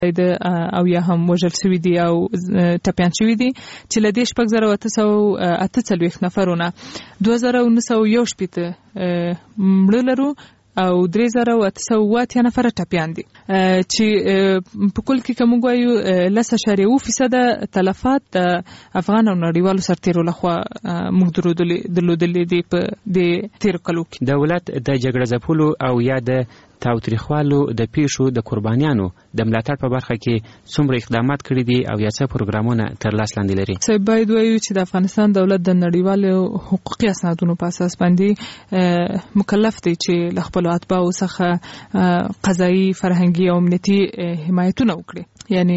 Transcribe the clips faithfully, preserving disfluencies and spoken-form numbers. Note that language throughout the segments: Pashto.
او یا هم وژل شوي دي او ټپیان شوي دي چې له دې شپږ زره اته سوه اته څلوېښت نفرونه دوه زره نهه سوه یو شپېته مړه لرو او درې زره اته سوه اووه اتیا نفره ټپیان دي چې په کل کې که موږ وایو لس اعشاریه اووه فیصده تلفات د افغان او نړیوالو سرتېرو لخوا موږ درلودلي دي په دې تېرو کلو کې. دولت د جګړه ځپلو او یا د تاوتریخوالو د پیښو د قربانیانو د ملاتړ په برخه کې څومره اقدامات کړي دي او یا څه پروګرامونه تر لاس لاندې لري؟ صاحب باید وایو چې د افغانستان دولت د نړیوالو حقوقي اسنادونو په اساس باندې مکلف دی چې له خپلو اتباعو څخه قضایي فرهنګي او امنیتي حمایتونه وکړي. یعنی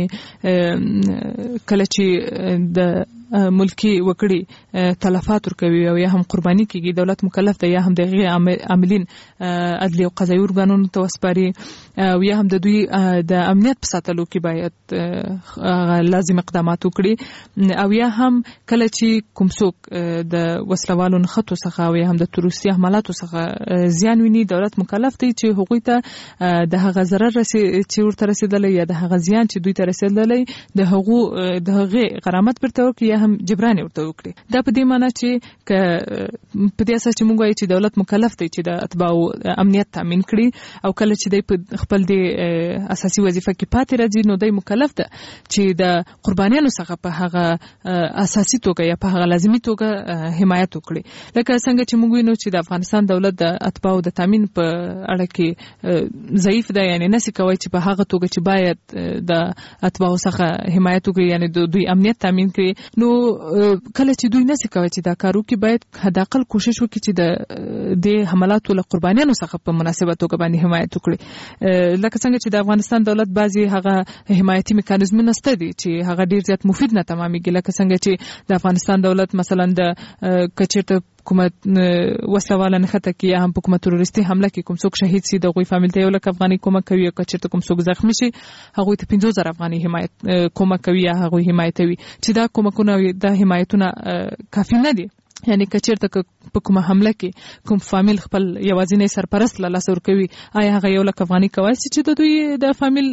کله چې د ملکی وکړي تلفات ورکوي او یا هم قرباني کیږي دولت مکلف دی یا هم د هغې عاملین عدلي او قضایي ارګانونو ته وسپاري او یا هم د دوی د امنیت په ساتلو کې باید لازم اقدامات وکړي او یا هم کله چې کوم څوک د وسلوالو نښتو څخه او یا هم د تروریستي حملاتو څخه زیان ویني دولت مکلف دی چې هغوی ته د هغه ضرر چې ورته رسېدلی یا د هغه زیان چې دوی ته رسېدلی د هغو د هغې غرامت بیرته وکړي یا هم جبران ورته وکړي. دا په دې معنی چې که په دې اساس چې موږ وایو چې دولت مکلف دی چې د اتباعو امنیت تامین کړي او کله چې دی په خپل د اساسي وظیفه کې پاتې راځي نو دی مکلف ده چې د قربانیانو څخه په هغه اساسي توګه یا په هغه لازمي توګه حمایت وکړي. لکه څنګه چې موږ وینو چې د افغانستان دولت د اتباعو د تامین په اړه کې ضعیف ده، یعنی نشي کوي چې په هغه توګه چې باید د اتباعو څخه حمایت وکړي یعنی دوی امنیت تامین کړي. نو کله چې دوی نشي کوي چې دا کار وکړي باید حداقل کوشش وکړي چې د دې حملاتو له قربانیانو څخه په مناسبه توګه باندې حمایت وکړي. لکه څنګه چې د افغانستان دولت بعضي هغه حمایتي میکانیزمونه شته دي چې هغه ډیر زیات مفید نه تمامېږي. لکه څنګه چې د افغانستان دولت مثلا د کچېرته کومه وسله نښته کې یا هم په کومه تروریستي حمله کې کوم څوک شهید سي د هغوی فامیل ته یو لک افغانۍ کومک کوي او که چېرته کوم څوک زخمي شي هغوی ته پنځوس زره افغانۍ حمایت کومک کوي یا هغوی حمایتوي چې دا کومکونه دا حمایتونه کافي نه دي. یعنی که چېرته په کومه حمله کې کوم فامیل خپل یوازینی سرپرست له لاسه ورکوي آیا هغه یو لک افغانۍ کولی شي چې د دوی د فامیل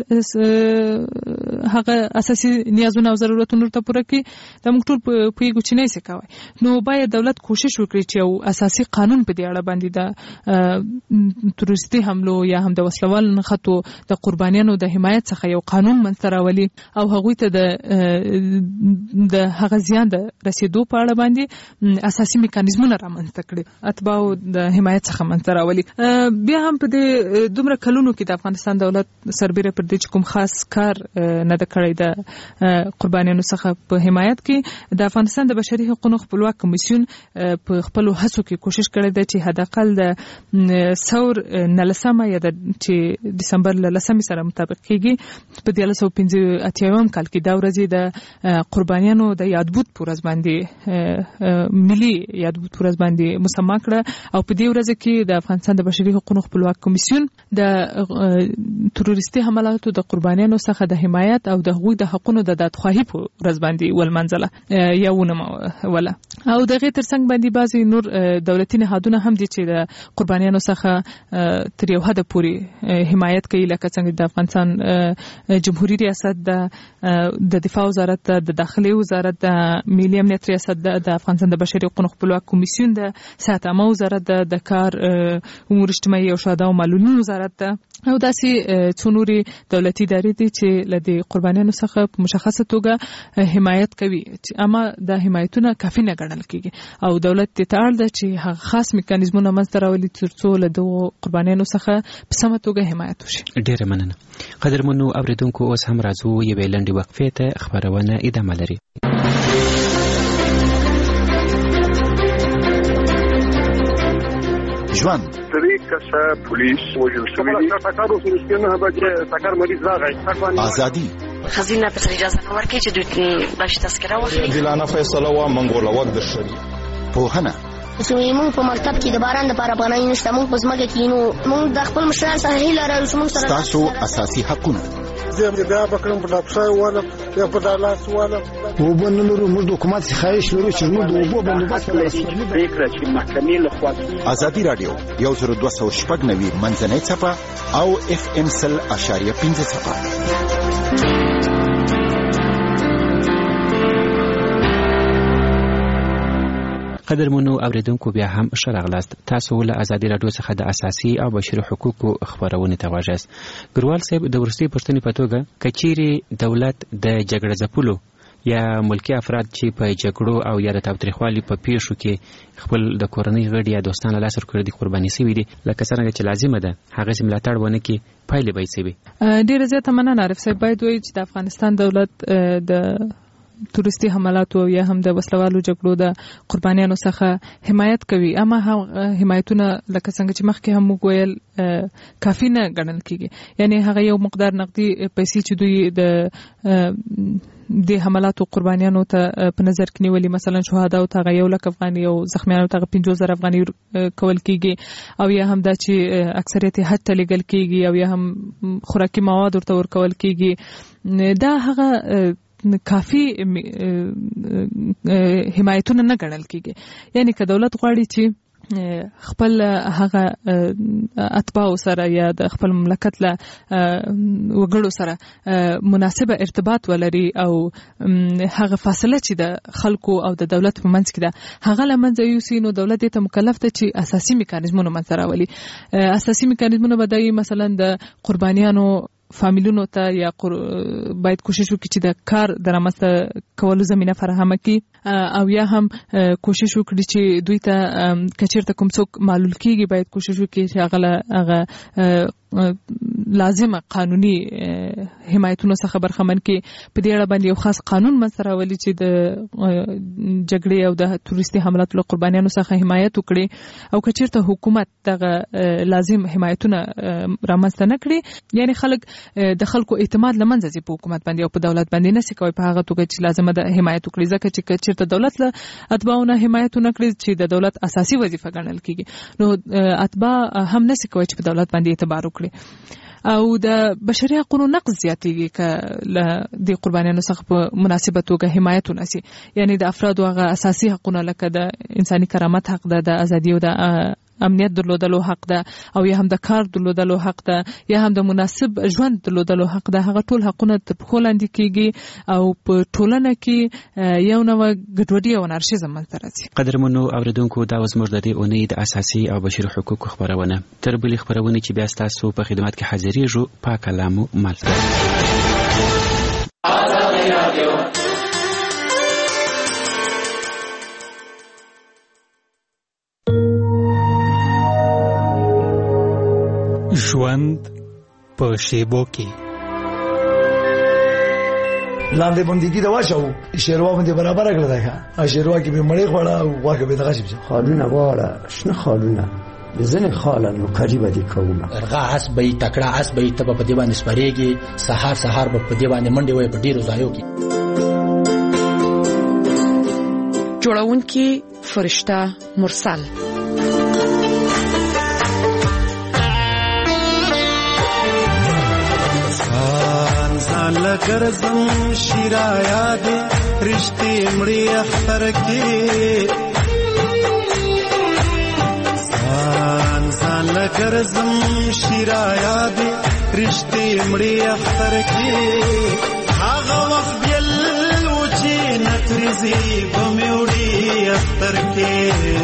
هغه اساسي نیازونه او ضرورتونه ورته پوره کړي؟ دا موږ ټول پوهېږو چې نه یې کوی. نو باید دولت کوشش وکړي چې یو اساسي قانون په دې اړه باندې د تروریستي حملو یا هم د وسلوالو نښتو د قربانیانو د حمایت څخه یو قانون منځته راولي او هغوی ته د د هغه زیان د رسېدو په اړه باندې اساسي میکانیزمونه رامنځته کړي اتباعو د حمایت څخه منځته راولي. بیا هم په دې دومره کلونو کې د افغانستان دولت سربیره پر دې چې کوم خاص کار نه ده کړی د قربانیانو څخه په حمایت کې د افغانستان د بشري حقوقو خپلواک کمیسیون په خپلو هڅو کې کوشش کړی دی چې حداقل د ثور نلسمه یا د چې دسمبر له لسمې سره مطابق کېږي په دیارلس سوه پنځه اتیاوم کال کې دا ورځې د قربانیانو د یادبود په ورځ باندې ملي یادبود په ورځ باندې مسما کړه او په دې ورځ کې د افغانستان د بشري حقوقو خپلواک کمیسیون د تروریستي حملاتو د قربانیانو څخه د حمایت او د هغوی د حقونو د دادخواهي په ورځ باندې ولمنځله یا ونوموله. او د هغې تر څنګ باندې بعضې نور دولتي نهادونه هم دي چې د قربانیانو څخه تر یو حده پورې حمایت کوي. لکه څنګه د افغانستان جمهوریت ریاست د دفاع وزارت د داخلي وزارت د ملي امنیت ریاست د افغانستان د بشري حقوقو خپلواک کمیسیون د صحت عامه وزارت د کار امور اجتماعي او شهدا او معلولین وزارت ده او داسې څو نورې دولتي ادارې دي چې له دې قربانیانو څخه په مشخصه توګه حمایت کوي اما دا حمایتونه کافي نه ګڼل کېږي او دولت ته اړ ده چې هغه خاص میکانیزمونه منځته راولي تر څو له دغو قربانیانو څخه په سمه توګه حمایت وشي. ډېره مننه. قدرمنو اورېدونکو اوس هم راځو یوې لنډې وقفې ته خپرونه ادامه لري. ژوند درې کسه پولیس وژل شوي دي. ټکر وشو چې نه بچي ټکر مریض راغی. ازادي خزینه په اجازه نه ورکړي چې دوی باش تذکره واخلي. ځلانه فیصله وا منګوله وخت درشري. پوهنه چې موږ په مکتب کې د باران لپاره پناه نشته موږ په ځمکه کې نو موږ د خپل مشران سره هیله لرو چې موږ سره تاسو اساسي حقونه زم دې بیا بکرم په لاپشای واله یا په دالاس واله وبنلو موږ د حکومت څخه خواهش لرو چې موږ د اوبو بندوبست پریکړه چې محکمې لخوا. ازادي رادیو یو زر دوه سوه شپږ نوي منځنۍ څپه او اف ام سل اشاریه پنځه څپه. قدرمنو اوریدونکو بیا هم ښه راغلاست. تاسو له ازادي راډیو څخه د اساسي او بشري حقوقو خبرونه ته غواړئ. ګروال صاحب د ورستي پښتنې په توګه کچيري دولت د جګړه ځپلو یا ملکی افراد چې په جګړو او یا د تاوتریخوالي په پیښو کې خپل د کورنۍ غړي یا دوستان له لاسه ورکړي دي قرباني شوي دي لکه څنګه چې لازمه ده هغه سم ملاتړ ونه کړي پایلې به یې څه وي؟ ډېره زیاته مننه عارف صاحب. باید وایي چې د افغانستان دولت د تورستي حملاتو یا هم د وسلوالو جګړو د قربانیانو څخه حمایت کوي، اما هم حمایتونه لکه څنګه چې مخکې هم وویل کافي نه ګڼل کیږي. یعنی هغه یو مقدار نقدي پیسې چې دوی د د حملاتو قربانیانو ته په نظر کې نیولي، مثلا شهدا او ته یو لک افغاني او زخمیانو ته پنځه زره افغاني کول کیږي، او یا هم دا چې اکثریت حد ته لګل کیږي، او یا هم خوراکي مواد ورته ورکول کیږي. دا هغه کافی حمایتونه نه ګڼل کیږي. یعنی که دولت غواړي چې خپل هغه اتباع سره یا د خپل مملکت له وګړو سره مناسبه ارتباط ولري او هغه فاصله چې د خلکو او د دولت په منځ کې ده هغه له منځه یوسي، نو دولت ته مکلف ده چې اساسي میکانیزمونه منځته راولي. اساسي میکانیزمونه به د مثلا د قربانیانو فامیلونو ته یا باید کوشش وکړي چې د کار د رامنځته کولو زمینه فراهمه کړي، او یا هم کوشش وکړي چې دوی ته کچیرته کوم څوک معلول کیږي باید کوشش وکړي چې هغه هغه لازمه قانوني حمایتونو څخه برخمن کې په دې اړه باندې یو خاص قانون منځته راولي چې د جګړې او د تورستي حملاتو له قربانیانو څخه حمایت وکړي، او کچیرته حکومت دغه لازم حمایتونه رامنځته نه کړي، یعنی خلک د خلکو اعتماد لمنځه ځي په حکومت باندې او په دولت باندې، نشي کوي په هغه توګه چې لازمه ده حمایت وکړي، ځکه چې کچیرته دولت له اتباعونه حمایت نه کړي چې د دولت اساسي وظیفه ګڼل کیږي، نو اتباع هم نشي کوي چې په دولت باندې اعتبار وکړي. او د بشري حقوقو نقض زیاتېږي که له د قربانیانو څخه په مناسبه توګه حمایت ونشي. یعنی د افرادو هغه اساسي حقوقونه لکه د انساني کرامت حق ده، د ازادي او د امنیت درلودلو حق ده، او یا هم د کار درلودلو حق ده، یا هم د مناسب ژوند درلودلو حق ده، هغه ټول حقونه په پښو لاندې کیږي او په ټولنه کې یو نوع ګډوډي او انارشیزم منځته راځي. قدرمنو اوریدونکو، دا اوس موږ د دې اونۍ د اساسي او بشري حقوقو خبرونه تر بلې خبرونه چې بیا ستاسو په خدمت کې حاضرېږو په کلامو ملګري. ژوند په شیبو کې لاندې بندګي دا واچو شیروا باندې برابر کړل دا شیروا کې به مړې خوړه او واکه به دغه شي خالونه واړه شنه خالونه ځنه خاله نو قریبه دي کومه ارغه اس به تکړه اس به ته په دې باندې سپریږي سحر سحر په دې باندې منډي وای په ډیرو ځایو کې جوړونکي فرشته مرسل لګرزم شیرایا دې رښتې مړی اختر کې ځان ځان لګرزم شیرایا دې رښتې مړی اختر کې هغه وخت بل و چې نترزي بموړي اختر کې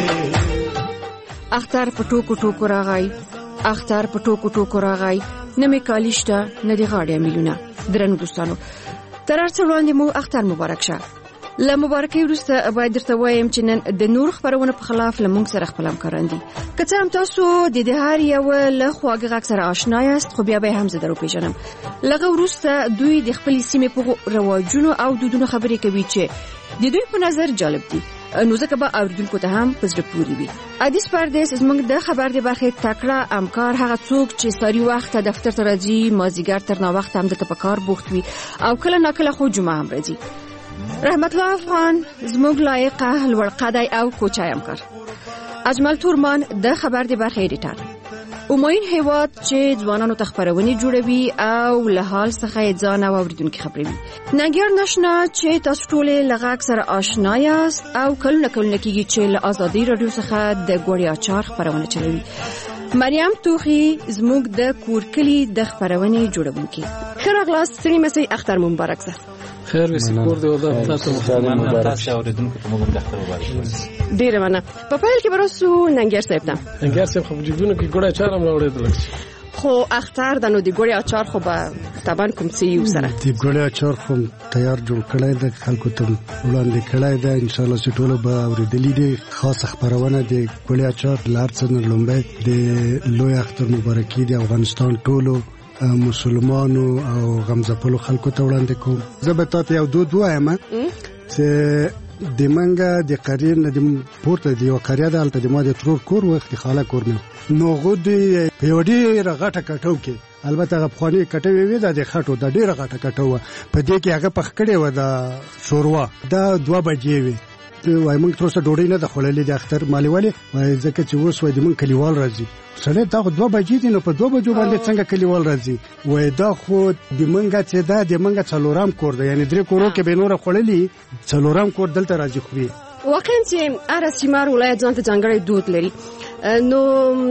اختر پټو کوټو کو راغی اختر پټو کوټو کو راغی نمې کالیشته نه دی غاړې میلونه درنو دوستانو تر هر څه وړاندې مو اختر مبارک شه. له مبارکۍ وروسته باید درته وایم چې نن د نور خبرونو په خلاف له موږ سره خپل همکاران دي. که څه هم تاسو د دې هر یو له خواږه غږ سره آشنا یاست، خو بیا به هم زه در وپېژنم. لږ وروسته دوی د خپلې سیمې په رواجونو او دودونو خبرې کوي چې د دوی په نظر جالب دي، نو ځکه به اوریدونکو ته هم په زړه پورې وي. ادیس پردیس زموږ د خبر د برخې تکړه همکار هغه څوک چې ساری وخت دفتر ته راځي، مازدیګر تر ناوخته هم دلته په کار بوخت وي او کله ناکله خو جمعه هم راځي. رحمت الله افغان زموږ لایقه لوړ قدی او کوچای همکار. اجمل تورمان د خبر د برخې ایډیټر. امید هیواد چې ځوانانو ته خبرونه جوړوي او له حال څخه ځان او اوریدونکو خبروي. نګیار نشنا چې تاسو ټول لږه اکثر آشنا یاست او کله کله کېږي چې له ازادي رادیو څخه د ګوړی اچار خبرونه چلوي. مریم توخی زموږ د کورکلی د خبرونه جوړونکي. ښه راغلاست ستړي مسئ اختر مو مبارک شه خیر وي سپور دی او دا تاسو مننه تاسو اوریدونکو ته موږ د اختر مبارک وایم. ډیره مننه. په پیل کې برسو ننګر صاحب ته ننګر صاحب خو جیبونه کې ګوړه اچار هم راوړېدل خو اختر د نو د ګوړې اچار خو به طبعا کوم څه یو سره د ګوړې اچار خو تیار جوړ کړی د خلکو ته وړاندې کړی دی ان شاء الله چې ټول به اورېدلی دي. خاص خبرونه د ګوړې اچار لار څه نه لومبه د لوی اختر مبارکي د افغانستان ټولو مسلمانو او غمزپلو خلکو ته وړاندې کوم. زه به تاسو یو دود وایم چې د منګه د قریر نه د پورته دی او قریا د الته د ما د ترور کور وخت خاله کور نه نو غودي پیوډي رغټه کټو کې البته غفخانی کټوي وي د خټو د ډیره غټه کټو په دې کې هغه پخ کړي و د شوروا دا دوه بجې وي وای موږ تر اوسه ډوډۍ نه د خوللې د اختر مالي والي وای ځکه چې اوس وای د موږ کلیوال راځي سره دا دوه بجې دي نو په دوه بجو باندې څنګه کلیوال راځي وای دا خو د منګه چې دا د منګه څلورام کور دی یعنی درې کورو کې به نور خوللې څلورام کور دلته راځي خو واقعا چې اره سیمار ولایت ځان ته ځانګړی دود لري. نو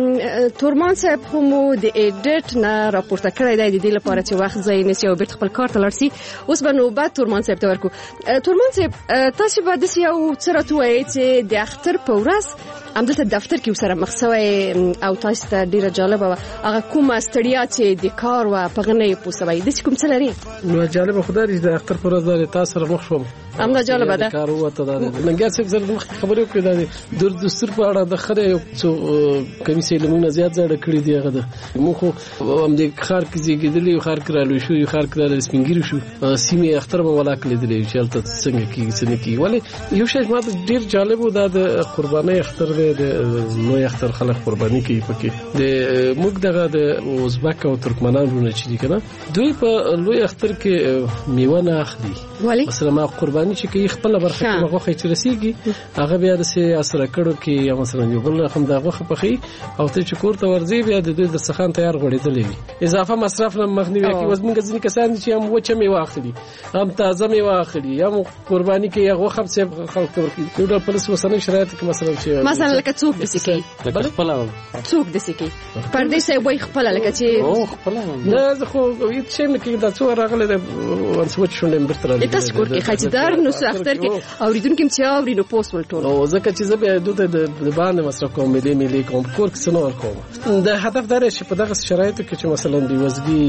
تورمان صاحب هم د ایډیټ نه راپورته کړی دی د دې لپاره چې وخت ځای نشي او بیرته خپل کار ته لاړ شي. اوس به نوبت تورمان صاحب ته ورکو. تورمان صاحب تاسو به د یو څه راته چې د اختر په ورځ همدلته دفتر کې سره مخ شوی او تاسو ته ډیره جالبه هغه کومه ستړیا چې د کار و په غنې پوسوي د کوم څه لري؟ نو جالبه خدای دې د اختر پر ورځ تاسو سره مخ شوم همدا جالبه ده کار وته دا لنګر څه زر مخ خبرې وکړې دا د دستور په اړه د خره څو کمیسې لمونه زیات زړه کړې دی هغه مو خو هم د خار کې زیږیدلې او خار کړالو شو یو خار کړل سپینګری شو سیمه اختر په ولا کړې دی چې تل څنګه کې څنګه کې ولی یو شی ما ډیر جالب و دا د قرباني اختر د نو اختر خلک قرباني کوي پکې د موږ دغه د ازبک او ترکمنانو نه چي کنه دوی په لوی اختر کې میوه نه اخلي مثلا ما قرباني چې کوي خپل برخه کې غوخه چې رسیږي هغه بیا د سي اثر کړو کې یا مثلا یو بل هم دا غوخه پخې او ته چې کور ته ورځي بیا د دوی د سخان تیار غړېدلې وي اضافه مصرف نه مخنیوي کوي وز موږ ځینې کسان چې هم وچه میوه اخلي هم تازه میوه اخلي یا قرباني کې هغه خپل څه خلک ورکړي یو ډول پولیس وسنۍ شرایط کې مثلا چې مثلا لکه څوک د سکی خپل څوک د سکی پردې سه وای خپل لکه چې او خپل نه زه خو هیڅ شي نه کې دا څو راغله د ونسوچ شوندم برتر د تاسو کور کې خاطردار نو اختر کې اوریدونکو چې اوري نو پوسټ ولټول او ځکه چې زه به دوی د باندې مصرف کوم ملي ملي کوم کور کې سنور کوم د هدف دا چې په دغه شرایطو کې چې مثلا د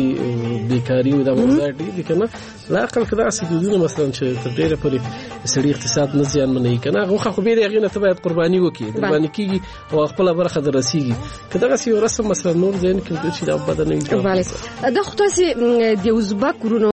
وزګي بیکاری او د موضوع دي کنه لا عقل کدا سیدونه مثلا چې تر ډیره پورې سړي اقتصاد نه زیان منې کنه غوخه خو به یې غینه ته باید قرباني وکړي قرباني کیږي او خپل برخه درسیږي کدا سی رسم مثلا نور زین کې چې دا بدن نه بله دا خو تاسو د ازبک ورونو